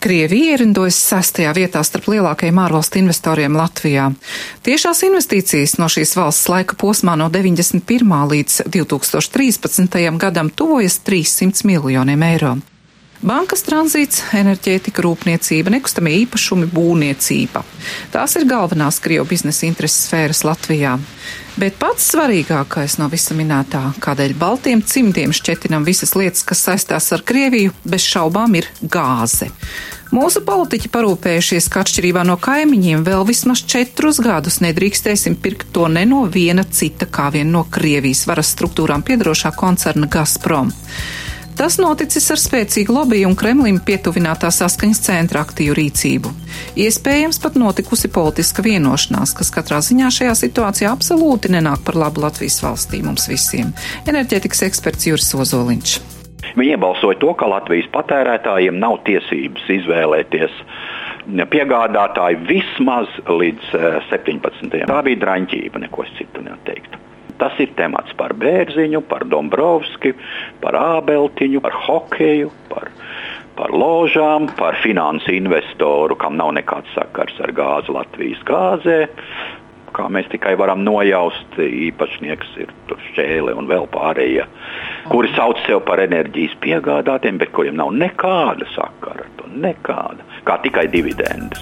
Krievija ierindojas 6. vietā starp lielākajiem ārvalstu investoriem Latvijā. Tiešās investīcijas no šīs valsts laika posmā no 91. līdz 2013. gadam tuvojas 300 miljoniem eiro. Bankas tranzīts, enerģētika, rūpniecība, nekustamie īpašumi, būvniecība. Tās ir galvenās Krievu biznesa intereses sfēras Latvijā. Bet pats svarīgākais no visa minētā, kādēļ baltiem cimdiem šķetinam visas lietas, kas saistās ar Krieviju, bez šaubām ir gāze. Mūsu politiķi parūpējušies, ka atšķirībā no kaimiņiem vēl vismaz 4 gadus nedrīkstēsim pirkt to ne no viena cita, kā vien no Krievijas varas struktūrām piedarošā koncerna Gazprom. Tas noticis ar spēcīgu lobiju un Kremlim pietuvinātā saskaņas centra aktīvu rīcību. Iespējams pat notikusi politiska vienošanās, kas katrā ziņā šajā situācijā absolūti nenāk par labu Latvijas valstī mums visiem. Enerģētikas eksperts Juris Ozoliņš. Viņi iebalsoja to, ka Latvijas patērētājiem nav tiesības izvēlēties piegādātāju vismaz līdz 17. Tā bija draņķība, neko citu neteiktu. Tas ir temats par Bērziņu, par Dombrovski, par Ābeltiņu, par hokeju, par ložām, par finansu investoru, kam nav nekāds sakars ar gāzi Latvijas gāzē. Kā mēs tikai varam nojaust, īpašnieks ir Šķēle un vēl pārējie, kuri sauc sev par enerģijas piegādātiem, bet kuriem nav nekāda sakara ar to, nekāda, kā tikai dividendes.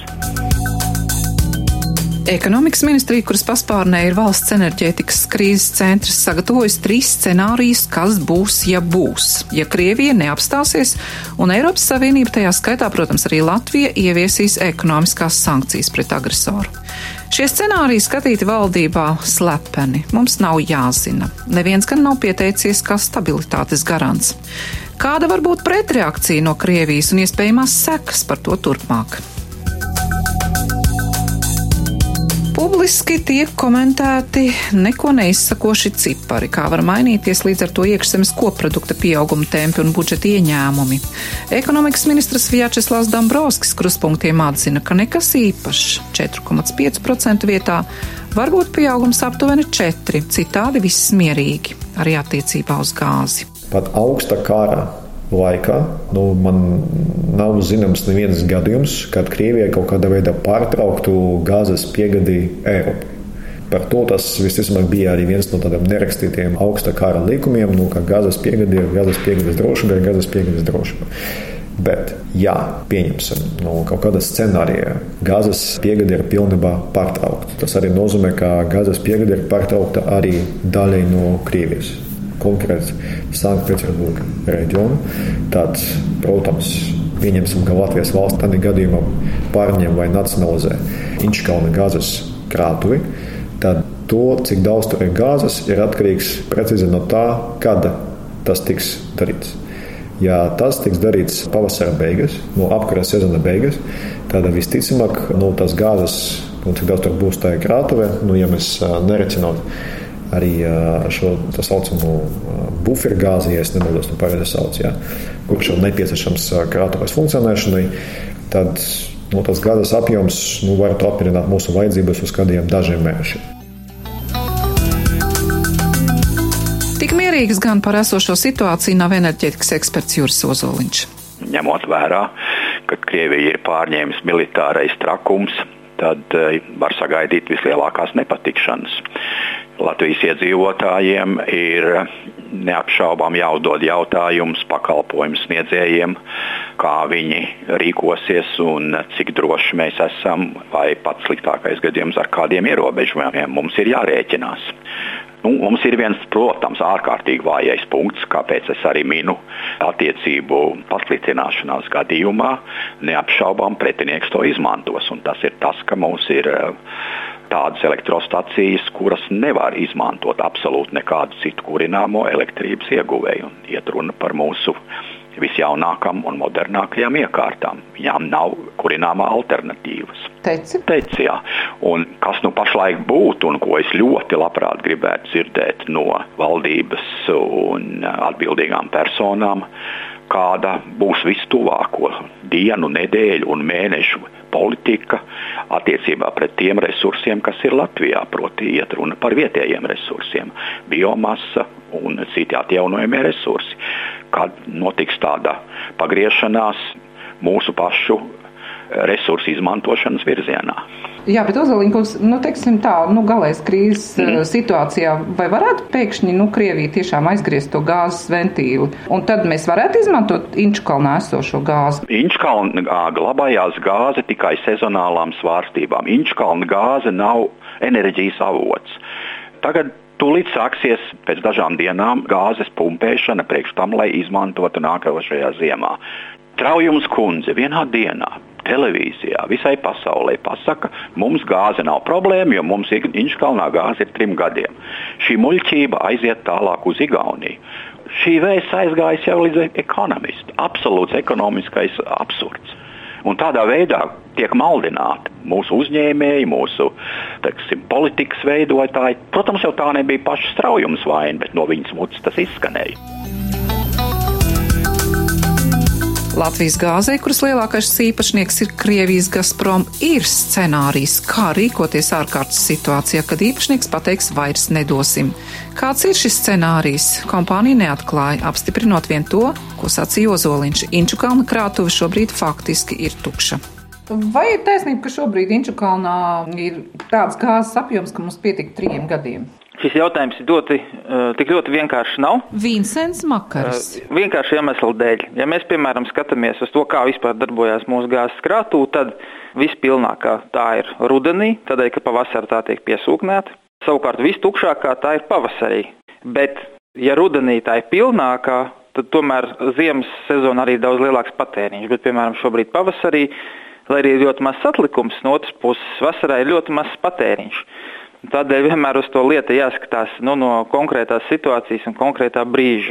Ekonomikas ministrija, kuras paspārnē ir valsts enerģētikas krīzes centrs, sagatavojas 3 scenārijus, kas būs, ja būs. Ja Krievija neapstāsies, un Eiropas Savienība, tajā skaitā, protams, arī Latvija, ieviesīs ekonomiskās sankcijas pret agresoru. Šie scenāriji skatīti valdībā slepeni. Mums nav jāzina. Neviens gan nav pieteicies kā stabilitātes garants. Kāda var būt pretreakcija no Krievijas un iespējamās sekas par to turpmāk? Publiski tiek komentēti neko neizsakoši cipari, kā var mainīties līdz ar to iekšzemes koprodukta pieauguma tempi un budžeta ieņēmumi. Ekonomikas ministrs Vjačeslavs Dombrovskis kruspunktiem atzina, ka nekas īpašs 4,5% vietā var būt pieaugums aptuveni 4%, citādi viss mierīgi, arī attiecībā uz gāzi. Pat augsta kara laikā man nav zināms neviens gadījums, kad Krievija kaut kādā veidā pārtrauktu gāzes piegādi Eiropai. Par to tas visticamāk bija arī viens no tādiem nerakstītiem augsta kara likumiem, ka gāzes piegāde ir gāzes piegādes drošība, ir gāzes piegādes drošība. Bet, ja pieņemsim kaut kādā scenārijā, gāzes piegāde ir pilnībā pārtraukta. Tas arī nozīmē, ka gāzes piegāde ir pārtraukta arī daļai no Krievijas. Konkrēti Sanktpēterburga reģionu. Tad, protams, pieņemsim, ka Latvijas valsts tādā gadījumā pārņem vai nacionalizē Inčkalna gāzes krātuvi, tad to, cik daudz tur ir gāzes, ir atkarīgs precīzi no tā, kad tas tiks darīts. Ja tas tiks darīts pavasara beigas, apkara sezona beigas, tad visticamāk, tas gāzes, cik daudz tur būs tā krātuve, ja mēs nerecinot arī šo tā saucamo bufergāzi, ja es nemaldos, pareizi sauc, kurš ir nepieciešams krātuves funkcionēšanai, tad tas gāzes apjoms var apmierināt mūsu vajadzības uz kādiem dažiem mēnešiem. Tik mierīgs gan par esošo situāciju nav enerģētikas eksperts Juris Ozoliņš. Ņemot vērā, ka Krievija ir pārņēmis militārais trakums, tad var sagaidīt vislielākās nepatikšanas. Latvijas iedzīvotājiem ir neapšaubām jāuzdod jautājums pakalpojumu sniedzējiem, kā viņi rīkosies un cik droši mēs esam, vai pats sliktākais gadījums ar kādiem ierobežojumiem mums ir jārēķinās. Mums ir viens, protams, ārkārtīgi vājais punkts, kāpēc es arī minu attiecību pasliktināšanās gadījumā, neapšaubām pretinieks to izmantos, un tas ir tas, ka mums ir tādas elektrostacijas, kuras nevar izmantot absolūti nekādu citu kurināmo elektrības ieguvēju. Iet runa par mūsu visjaunākām un modernākajām iekārtām. Viņām nav kurināmā alternatīvas. Teici, jā. Un kas pašlaik būtu un ko es ļoti labprāt gribētu dzirdēt no valdības un atbildīgām personām, kāda būs vistuvāko dienu, nedēļu un mēnešu politika attiecībā pret tiem resursiem, kas ir Latvijā, proti iet runa par vietējiem resursiem, biomasa un citi atjaunojamie resursi. Kad notiks tāda pagriešanās mūsu pašu resursu izmantošanas virzienā. Jā, bet Ozoliņkungs, teiksim tā, galējas krīzes situācijā, vai varētu pēkšņi, Krievija tiešām aizgriezt to gāzes ventīli, un tad mēs varētu izmantot Inčukalnā esošo gāzi? Inčukalnā glabājās gāze tikai sezonālām svārstībām. Inčukalna gāze nav enerģijas avots. Tagad tūlīt sāksies pēc dažām dienām gāzes pumpēšana priekš tam, lai izmantotu nākošajā ziemā. Traujums kundze vienā dienā televīzijā visai pasaulē pasaka, mums gāze nav problēma, jo mums Inčukalnā gāze ir 3 gadiem. Šī muļķība aiziet tālāk uz Igauniju. Šī vēsts aizgājas jau līdz ekonomistu. Absolūts ekonomiskais absurds. Un tādā veidā tiek maldināti mūsu uzņēmēji, mūsu, politikas veidotāji. Protams, jau tā nebija paša Straujums vaina, bet no viņas mutes tas izskanēja. Latvijas gāzei, kuras lielākais īpašnieks ir Krievijas Gazprom, ir scenārijs, kā rīkoties ārkārtas situācijā, kad īpašnieks pateiks vairs nedosim. Kāds ir šis scenārijs? Kompānija neatklāja, apstiprinot vien to, ko sacīja Ozoliņš. Inčukalna krātuve šobrīd faktiski ir tukša. Vai ir taisnība, ka šobrīd Inčukalnā ir tāds gāzes apjoms, ka mums pietika 3 gadiem? Šis jautājums tik ļoti vienkārši nav. Vincents Makaris. Vienkārši iemeslu dēļ. Ja mēs, piemēram, skatāmies uz to, kā vispār darbojās mūsu gāzes krātuve, tad vispilnākā tā ir rudenī, tādēļ, ka pavasarī tā tiek piesūknēta. Savukārt vistukšākā tā ir pavasarī. Bet, ja rudenī tā ir pilnākā, tad tomēr ziemas sezona arī ir daudz lielāks patēriņš. Bet, piemēram, šobrīd pavasarī, lai arī ir ļoti mazs atlikums, no otras puses vasarā ir ļoti mazs patēriņš. Tādēļ vienmēr uz to lietu jāskatās no konkrētās situācijas un konkrētā brīža.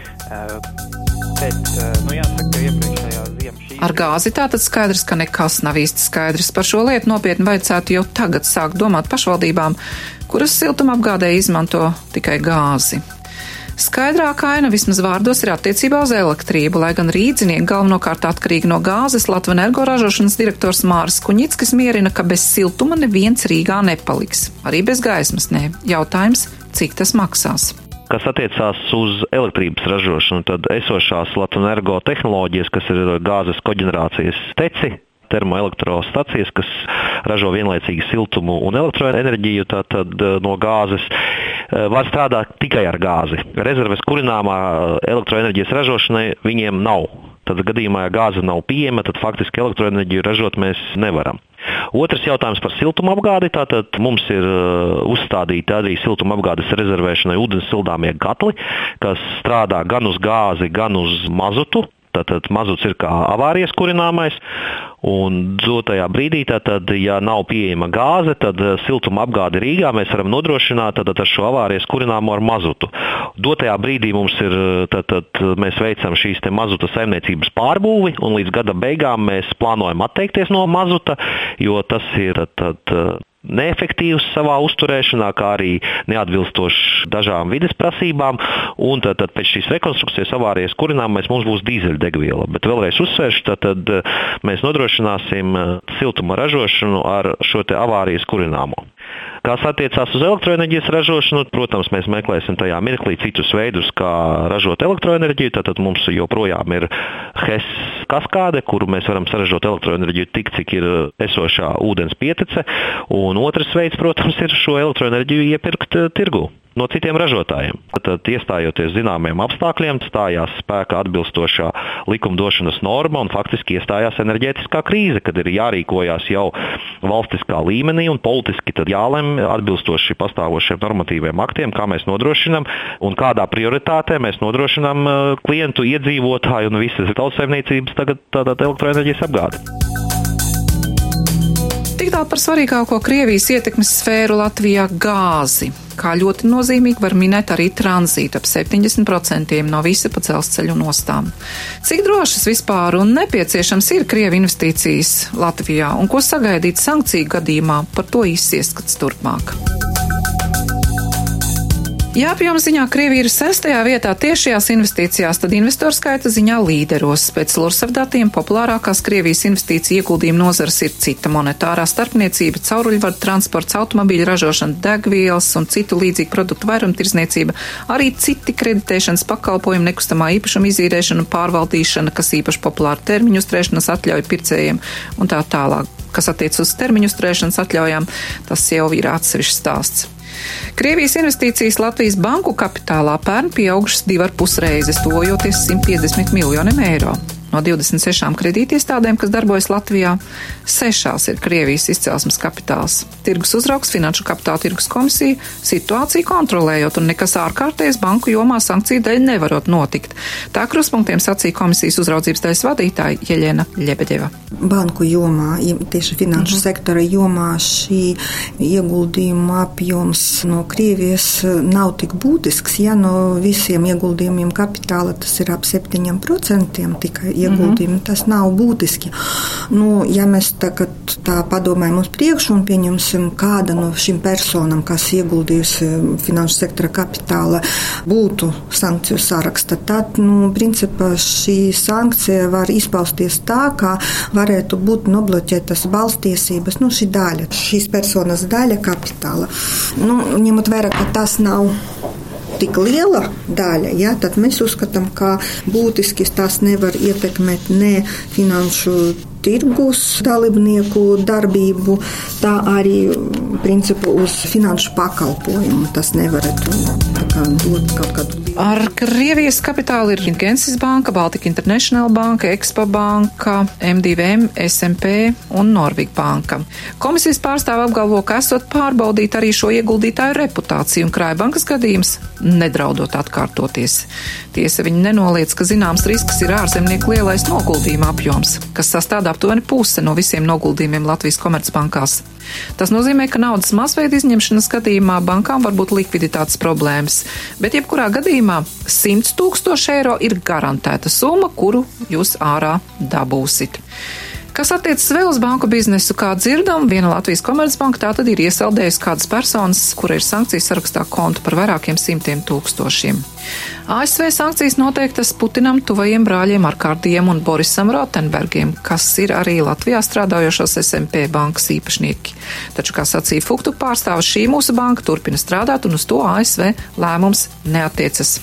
Jāsaka, iepriekšējā ziema Ar gāzi tātad skaidrs, ka nekas nav īsti skaidrs. Par šo lietu nopietni vajadzētu jau tagad sākt domāt pašvaldībām, kuras siltumapgādē izmanto tikai gāzi. Skaidrāka aina vismaz vārdos ir attiecībā uz elektrību, lai gan rīdzinieki galvenokārt atkarīgi no gāzes. Latvenergo ražošanas direktors Māris Kuņickis mierina, ka bez siltuma neviens Rīgā nepaliks. Arī bez gaismas ne. Jautājums, cik tas maksās? Kas attiecās uz elektrības ražošanu, tad esošās Latvenergo tehnoloģijas, kas ir gāzes koģenerācijas teci, termoelektrostacijas, kas ražo vienlaicīgi siltumu un elektroenerģiju, tātad no gāzes, var strādāt tikai ar gāzi. Rezerves kurināmā elektroenerģijas ražošanai viņiem nav. Tad gadījumā, ja gāze nav pieejama, tad faktiski elektroenerģiju ražot mēs nevaram. Otrs jautājums par siltumapgādi. Tātad mums ir uzstādīti arī siltumapgādes rezervēšanai ūdens sildāmie katli, kas strādā gan uz gāzi, gan uz mazutu. Tātad mazuts ir kā avārijas kurināmais, un dotajā brīdī, tātad, ja nav pieejama gāze, tad siltuma apgādi Rīgā mēs varam nodrošināt tātad, ar šo avārijas kurināmo ar mazutu. Dotajā brīdī mums ir, tātad, mēs veicam šīs te mazuta saimniecības pārbūvi, un līdz gada beigām mēs plānojam atteikties no mazuta, jo tas ir neefektīvs savā uzturēšanā, kā arī neatbilstošs dažām vides prasībām, un tad pēc šīs rekonstrukcijas avārijas kurināmais mums būs dīzeļdegviela. Bet vēlreiz uzsvēršu, tad mēs nodrošināsim siltuma ražošanu ar šo te avārijas kurināmo. Kas attiecās uz elektroenerģijas ražošanu, protams, mēs meklēsim tajā mirklī citus veidus, kā ražot elektroenerģiju. Tātad mums joprojām ir HES kaskāde, kuru mēs varam saražot elektroenerģiju tik, cik ir esošā ūdens pietece. Un otrs veids, protams, ir šo elektroenerģiju iepirkt tirgū no citiem ražotājiem. Tad iestājoties zināmiem apstākļiem, stājās spēkā atbilstošā likumdošanas norma un faktiski iestājās enerģētiskā krīze, kad ir jārīkojās jau valstiskā līmenī un politiski tad jālem atbilstoši pastāvošiem normatīviem aktiem, kā mēs nodrošinām un kādā prioritātē mēs nodrošinām klientu, iedzīvotāju un visas tautsaimniecības tagad elektroenerģijas apgādi. Tik tālu par svarīgāko Krievijas ietekmes sfēru Latvijā - gāzi. Kā ļoti nozīmīgi var minēt arī tranzītu ap 70% no visa pa dzelzceļu ostām. Cik drošas vispār un nepieciešams ir Krievu investīcijas Latvijā un ko sagaidīt sankciju gadījumā, par to īsts ieskats turpmāk. Ja apjoma ziņā Krievija ir 6. vietā tiešajās investīcijās, tad investoru skaita ziņā līderos. Pēc Lursav datiem populārākās Krievijas investīcija ieguldījuma nozares ir cita monetārā starpniecība, cauruļvadu transports, automobīļu ražošana, degvielas un citu līdzīgu produktu vairumtirdzniecība, arī citi kreditēšanas pakalpojumi, nekustamā īpašuma izīrēšana un pārvaldīšana, kas īpaši populāra termiņu uzturēšanas atļauju pircējiem un tā tālāk. Kas attiec uz termiņu uzturēšanas atļaujām, tas jau ir atsevišķs stāsts. Krievijas investīcijas Latvijas banku kapitālā pērn pieaugušas 2,5 reizes, tuvojoties 150 miljoniem eiro. No 26 kredītiestādēm, kas darbojas Latvijā, 6 ir Krievijas izcelsmes kapitāls. Tirgus uzraugs Finanšu kapitāla tirgus komisija situāciju kontrolējot un nekas ārkārtējs banku jomā sankciju dēļ nevarot notikt. Tā kruspunktiem sacīja komisijas uzraudzības daļas vadītāja Jeļena Ļebeģeva. Banku jomā, tieši finanšu sektora jomā šī ieguldījuma apjoms no Krievijas nav tik būtisks. Ja no visiem ieguldījumiem kapitāla tas ir ap 7% tikai ieguldījumi, tas nav būtiski. Ja mēs tagad tā padomājam uz priekšu un pieņemsim kāda no šīm personām, kas ieguldījusi finanšu sektora kapitāla, būtu sankciju saraksta, tad, principā šī sankcija var izpausties tā, kā varētu būt nobloķētas balstiesības, šī daļa, šīs personas daļa kapitāla. Ņemot vērā, ka tas nav tik liela daļa, tad mēs uzskatām, ka būtiski tas nevar ietekmēt ne finanšu tirgus dalībnieku darbību, tā arī principu uz finanšu pakalpojumu. Tas nevarētu dot kaut kādu. Ar Krievijas kapitālu ir Genesis banka, Baltic International banka, Expo banka, M2M, SMP un Norvig banka. Komisijas pārstāve apgalvo, ka esot pārbaudīt arī šo ieguldītāju reputāciju un Krājbankas gadījums nedraudot atkārtoties. Tiesa, viņi nenoliedz, ka zināms risks ir ārzemnieku lielais noguldījuma apjoms, kas sastāv aptuveni puse no visiem noguldījumiem Latvijas Komercbankās. Tas nozīmē, ka naudas masveida izņemšanas gadījumā bankām var būt likviditātes problēmas, bet jebkurā gadījumā 100 000 eiro ir garantēta summa, kuru jūs ārā dabūsit. Kas attiecas vēl uz banku biznesu, kā dzirdam, viena Latvijas Komercbanka tā tad ir iesaldējusi kādas personas, kura ir sankcijas sarakstā kontu par vairākiem 100 000. ASV sankcijas noteiktas Putinam tuvajiem brāļiem Arkādijam un Borisam Rotenbergiem, kas ir arī Latvijā strādājošos SMP bankas īpašnieki. Taču, kā sacīja Fuktu pārstāvis, šī mūsu banka turpina strādāt un uz to ASV lēmums neatiecas.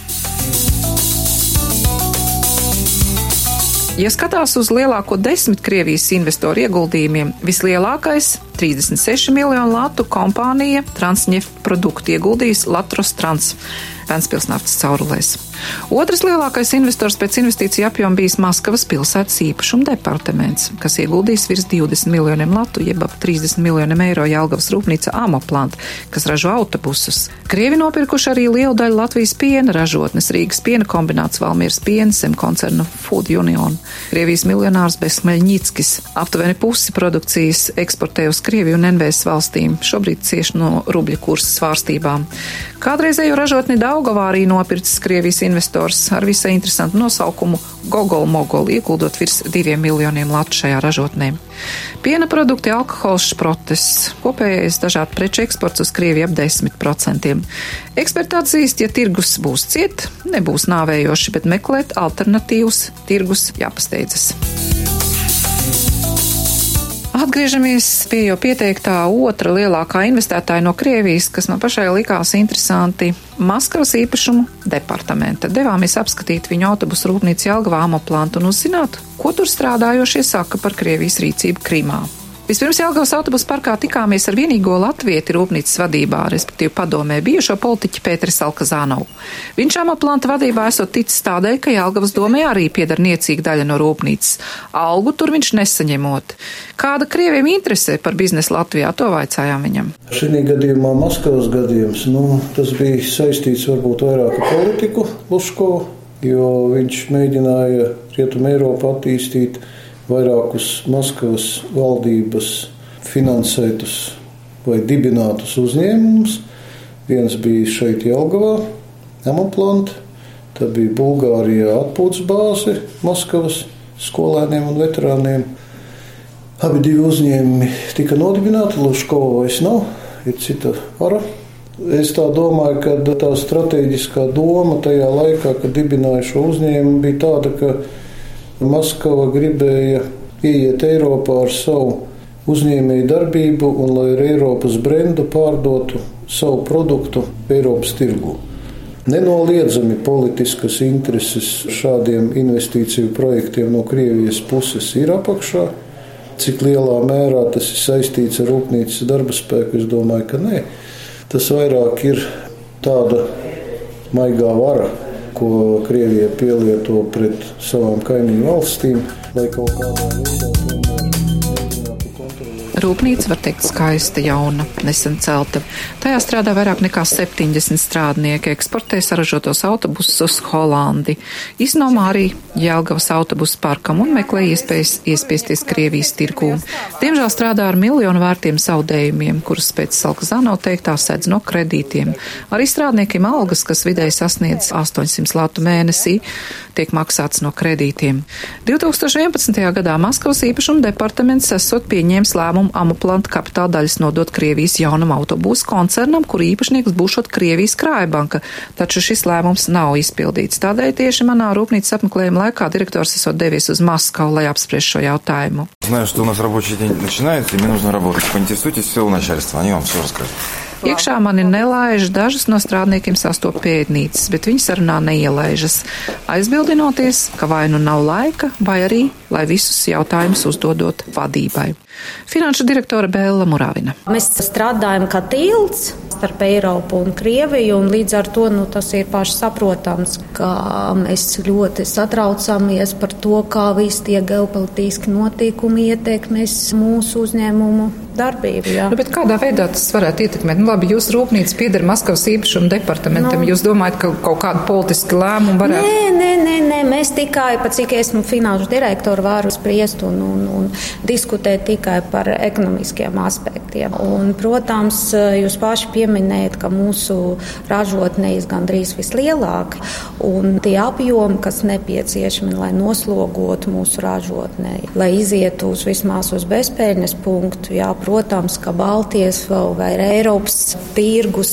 Ja skatās uz lielāko 10 Krievijas investoru ieguldījumiem, vislielākais 36 miljonu latu kompānija Transneft produktu ieguldījis Latrostrans Ventspils naftas caurulēs. Otrs lielākais investors pēc investīciju apjoma bijis Maskavas pilsētas īpašuma departaments, kas ieguldījis virs 20 miljoniem latu, jeb ap 30 miljoniem eiro Jelgavas rūpnīca Amoplant, kas ražo autobusus. Krievi nopirkuši arī lielu daļu Latvijas piena ražotnes, Rīgas piena kombināts, Valmieras piena, Sem koncernu Food Union. Krievijas miljonārs Besmeļņickis aptuveni pusi produkcijas eksportē uz Krieviju un NVS valstīm, šobrīd cieši no rubļa kursa svārstībām. Kādreizējo ražotni Daugavā arī nopircis Krievijas investors ar visai interesantu nosaukumu Gogol-Mogol, ieguldot virs 2 miljoniem latu šajā ražotnē. Piena produkti, alkohols, šprotes, kopējais dažādu preču eksports uz Krieviju ap 10%. Eksperti atzīst, ja tirgus būs ciet, nebūs nāvējoši, bet meklēt alternatīvus tirgus jāpasteidzas. Atgriežamies pie jau pieteiktā otra lielākā investētāja no Krievijas, kas man pašai likās interesanti - Maskavas īpašumu departamenta. Devāmies apskatīt viņu autobusu rūpnīcu Jelgavā Amoplantu un uzzināt, ko tur strādājošie saka par Krievijas rīcību Krimā. Vispirms Jelgavas autobusu parkā tikāmies ar vienīgo latvieti rūpnīcas vadībā, respektīvi padomē bijušo politiķi Pēteri Salkazānovu. Viņš Amoplanta vadībā esot ticis tādēļ, ka Jelgavas domē arī pieder niecīga daļa no rūpnīcas. Algu tur viņš nesaņemot. Kāda Krieviem interesē par biznesu Latvijā, to vaicājām viņam. Šī gadījumā Maskavas gadījums, tas bija saistīts varbūt vairāk ar politiku Luškovu, jo viņš mēģināja Rietumu Eiropu attīstīt, vairākus Maskavas valdības finansētus vai dibinātus uzņēmumus. Viens bija šeit Jelgavā, Amoplant, tad bija Bulgārijā atpūtas bāze Maskavas skolēniem un veterāniem. Abi divi uzņēmumi tika nodibināti, Luškova vairs nav, ir cita vara. Es tā domāju, ka tā strateģiskā doma tajā laikā, kad dibināja šo uzņēmumu, bija tāda, ka Maskava gribēja ieiet Eiropā ar savu uzņēmēju darbību un lai ar Eiropas brendu pārdotu savu produktu Eiropas tirgu. Nenoliedzami politiskas intereses šādiem investīciju projektiem no Krievijas puses ir apakšā. Cik lielā mērā tas ir saistīts ar rūpnīcas darba spēku, es domāju, ka nē. Tas vairāk ir tāda maigā vara, ko Krievija pielieto pret savām kaimiņu valstīm, lai kaut kādā veidā Rūpnīca, var teikt, skaista, jauna, nesen celta. Tajā strādā vairāk nekā 70 strādnieki, eksportē saražotos autobusus uz Holandi, iznomā arī Jelgavas autobusu parkam un meklē iespējas iespiesties Krievijas tirgū. Diemžēl strādā ar miljonu vērtiem zaudējumiem, kurus pēc Salkazāno teiktā sedz no kredītiem. Arī strādniekiem algas, kas vidēji sasniedz 800 latu mēnesī, tiek maksāts no kredītiem. 2011. gadā Maskavas īpašuma departaments esot pieņēmis lēmumu Amoplanta kapitāla daļas nodot Krievijas jaunam autobūsu koncernam, kur īpašnieks būšot Krievijas Krājbanka, taču šis lēmums nav izpildīts. Tādēļ tieši manā rūpnīcas apmeklējuma laikā direktors esot devies uz Maskavu, lai apspriež šo jautājumu. Знаю, что у нас рабочий день начинается, и мне нужно работать. Поинтересуйтесь все у начальства, они вам все расскажут. Iekšā mani nelaiž, dažas no strādniekiem sastop pēdnīcas, bet viņi sarunā neielaižas, aizbildinoties, ka vai nu nav laika, vai arī, lai visus jautājumus uzdodot vadībai. Finanšu direktore Bella Muravina. Mēs strādājam kā tilts starp Eiropu un Krieviju, un līdz ar to tas ir paši saprotams, ka mēs ļoti satraucamies par to, kā visi tie geopolitiski notikumi ietekmēs mūsu uzņēmumu darbību. Jā. Bet kādā veidā tas varētu ietekmēt? Labi, jūs rūpnīca pieder Maskavas īpašuma departamentam. Jūs domājat, ka kaut kādu politiski lēmumu varētu? Nē, mēs tikai, cik esmu finanšu direktori, varu spriest un diskutēt tikai par ekonomiskiem aspektiem. Un, protams, jūs paši pieminējat, ka mūsu ražotne ir gandrīz vislielāka, un tie apjomi, kas nepieciešami, lai noslogotu mūsu ražotnē, lai izietu vismaz uz bezpēļņas punktu, jā, protams, ka Baltijas vai Eiropas tirgus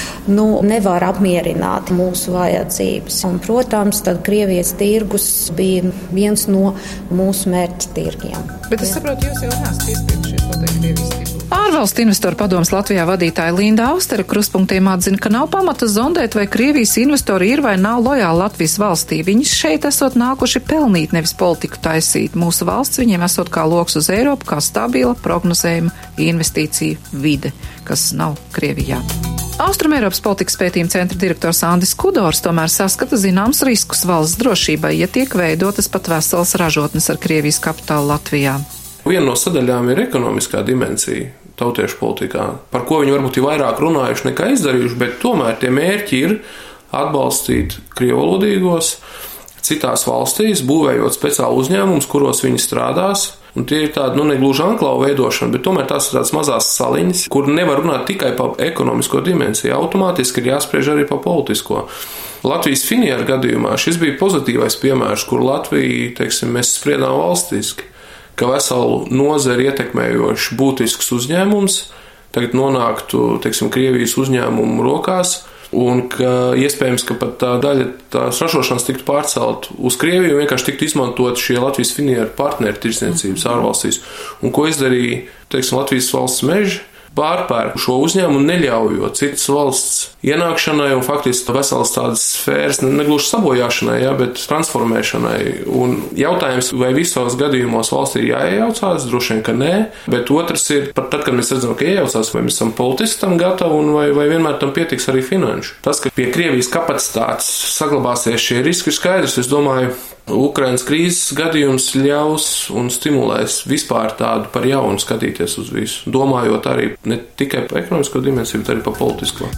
nevar apmierināt mūsu vajadzības. Un, protams, tad Krievijas tirgus bija viens no mūsu mērķa tirgiem. Bet es saprotu, jūs jau neesat iespiedušies vēl teikt Krievijas tirgu. Ārvalstu investoru padomes Latvijā vadītāja Linda Austera kruspunktiem atzina, ka nav pamata zondēt, vai Krievijas investori ir vai nav lojāli Latvijas valstī. Viņi šeit esot nākuši pelnīt, nevis politiku taisīt. Mūsu valsts viņiem esot kā loks uz Eiropu, kā stabila, prognozējuma investīciju vide, kas nav Krievijā. Austrumēropas politikas pētījuma centra direktors Andis Kudors tomēr saskata zināms riskus valsts drošībai, ja tiek veidotas pat veselas ražotnes ar Krievijas kapitālu Latvijā. Viena no sadaļām ir ekonomiskā dimensija tautiešu politikā, par ko viņi varbūt ir vairāk runājuši nekā izdarījuši, bet tomēr tie mērķi ir atbalstīt krievalodīgos citās valstīs, būvējot speciālu uzņēmumus, kuros viņi strādās. Un tie ir tādi, negluži anklāvu veidošana, bet tomēr tās ir tādas mazās saliņas, kur nevar runāt tikai par ekonomisko dimensiju. Automātiski ir jāspriež arī par politisko. Latvijas Finieru gadījumā šis bija pozitīvais piemērs, kur Latvija, mēs spriedām valstiski, ka veselu nozari ietekmējošs būtisks uzņēmums tagad nonāktu, Krievijas uzņēmumu rokās, un ka iespējams, ka pat tā daļa tās ražošanas tiktu pārcelt uz Krieviju, vienkārši tiktu izmantot šie Latvijas Finieru partneri tirdzniecības ārvalstīs. Un ko izdarīja, Latvijas valsts meži? Pārpērk šo uzņēmumu, neļaujot citas valsts ienākšanai un faktiski veselas tādas sfēras, negluži sabojāšanai, bet transformēšanai. Un jautājums, vai visos gadījumos valstī ir jāiejaucās, droši vien, ka nē, bet otrs ir, pat tad, kad mēs redzam, ka iejaucās, vai mēs esam politiski tam gatavi un vai vienmēr tam pietiks arī finanšu. Tas, ka pie Krievijas kapacitātes saglabāsies šie riski, ir skaidrs. Es domāju, Ukrainas krīzes gadījums ļaus un stimulēs vispār tādu par jaunu skatīties uz visu, domājot arī ne tikai par ekonomisko dimensiju, bet arī par politisko.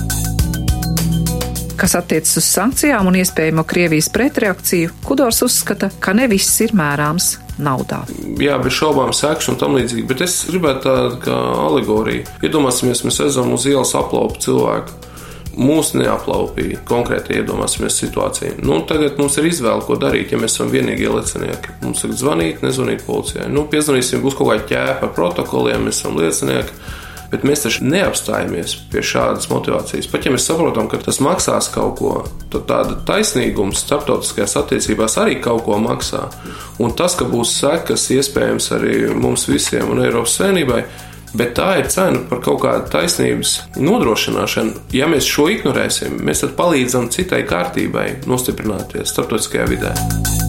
Kas attiecas uz sankcijām un iespējamo Krievijas pretreakciju, Kudors uzskata, ka ne viss ir mērāms naudā. Jā, bez šaubām sekas un tam līdzīgi, bet es gribētu tādu kā alegoriju. Iedomāsimies, mēs ejam uz ielas aplaupu cilvēku. Mūs neaplaupīja konkrēti, iedomāsimies situāciju. Tagad mums ir izvēle, ko darīt, ja mēs esam vienīgie liecinieki. Mums ir zvanīt, nezvanīt policijai. Piezvanīsim, būs kaut kā ķēpa ar protokoliem, mēs esam liecinieki. Bet mēs taču neapstājamies pie šādas motivācijas. Pat ja mēs saprotam, ka tas maksās kaut ko, tad tāda taisnīgums starptautiskajās attiecībās arī kaut ko maksā. Un tas, ka būs sekas iespējams arī mums visiem un Eiropas Savienībai, bet tā ir cena par kaut kādu taisnības nodrošināšanu. Ja mēs šo ignorēsim, mēs tad palīdzam citai kārtībai nostiprināties starptautiskajā vidē.